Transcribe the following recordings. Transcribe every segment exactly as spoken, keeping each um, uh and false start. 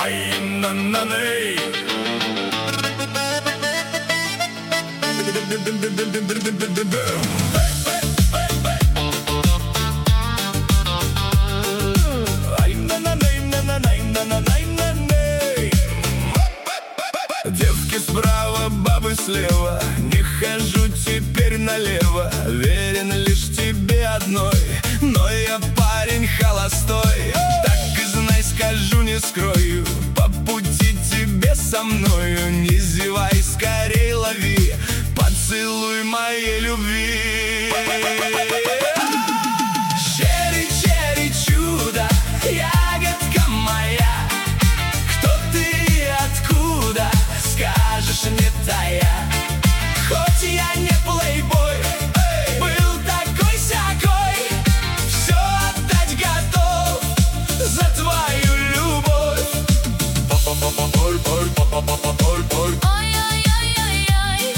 Ай, на-на-ней. Ай, на-на-ней, на-на-ней, на-на-ней, на-ней. Девки справа, бабы слева, не хожу теперь налево. Верен лишь тебе одной, но я парень холостой. Так и знай, скажу, не скрою, по пути тебе со мною. Не зевай, скорей лови поцелуй моей любви. Черри, черри, чудо, ягодка моя, кто ты и откуда, скажешь, не тая. Хоть я не плейбой, был такой-сякой, все отдать готов за твою любовь. Ой-ой-ой-ой-ой.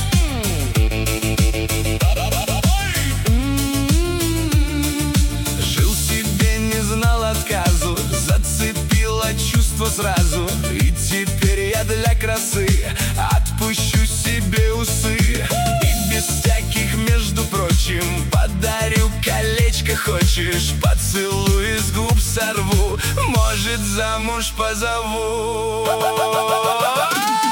Жил себе, не знал отказу, зацепило чувство сразу. И теперь я для красы отпущу себе усы. И без всяких, между прочим, подарю колечко. Хочешь, поцелуй с губ сорву, может, замуж позову.